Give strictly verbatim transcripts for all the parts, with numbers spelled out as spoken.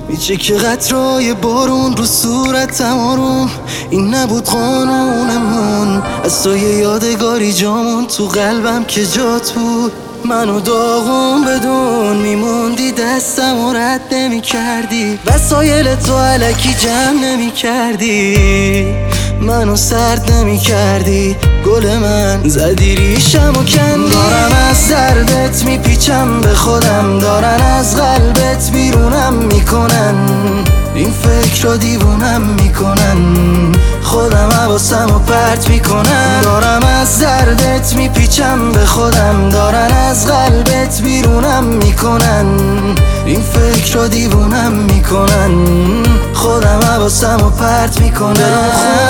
میچه که قطرهای بارون رو صورتم آروم. این نبود قانونمون، از تو یه یادگاری جامون تو قلبم که جات بود. منو داغون بدون میموندی، دستم و رد نمی کردی، وسایل تو علکی جمع نمی کردی، منو سرد نمی کردی. گل من زدی ریشم و کندی. دارم از دردت میپیچم به خودم، دارن از قلبت بیرونم میکنن، این فکر رو دیوونم میکنن، خودم حواسم رو پرت میکنن. دارم از دردت میپیچم به خودم، دارن از قلبت بیرونم میکنن، این فکر رو دیوونم میکنن، خودم حواسم رو پرت میکنن.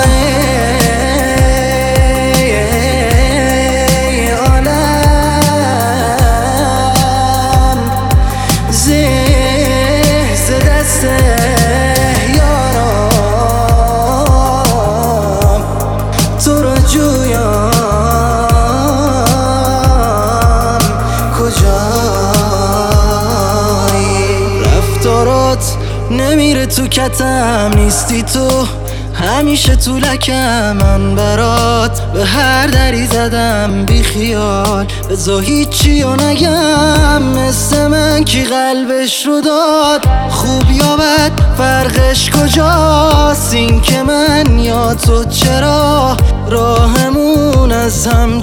نمیره تو کتم، نیستی تو همیشه تو لکم. من برات به هر دری زدم بی خیال، بذار هیچی رو نگم. مثل من کی قلبش رو داد، خوب یا بد فرقش کجاست؟ این که من یا تو چرا راهمون از هم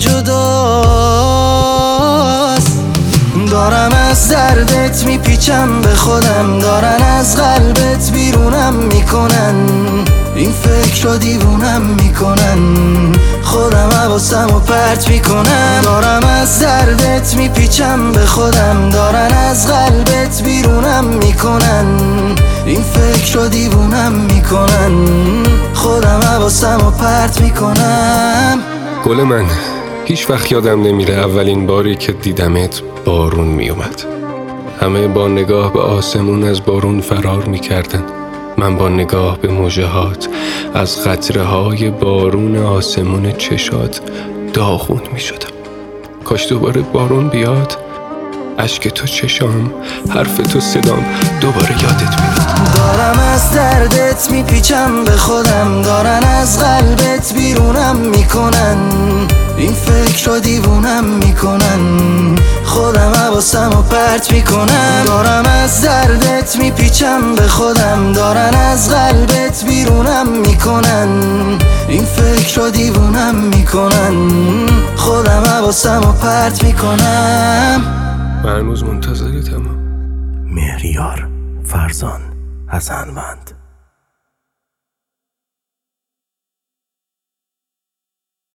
جداست؟ دارم از دردت میپیچم به خودم، دارن از قلبت بیرونم میکنن، این فکر رو دیوونم میکنن، خودم حواسم رو پرت میکنم. دارم از دردت میپیچم به خودم، دارن از قلبت بیرونم میکنن، این فکر رو دیوونم میکنن، خودم حواسم رو پرت میکنم. گل من هیچ وقت یادم نمیره اولین باری که دیدمت بارون میومد. همه با نگاه به آسمون از بارون فرار میکردن، من با نگاه به موجهات از قطره های بارون آسمون چشات داغون میشدم. کاش دوباره بارون بیاد، اشک تو چشام، حرف تو صدام، دوباره یادت میاد. دارم از دردت میپیچم به خودم، دارن از قلبت بیرونم میکنن، این فکر رو دیوونم میکنن، خودم حواسم رو پرت میکنم. دارم از دردت میپیچم به خودم، دارن از قلبت بیرونم میکنن، این فکر رو دیوونم میکنن، خودم حواسم رو پرت میکنم. من هنوز منتظرتم. مهریار فرزان حسنوند.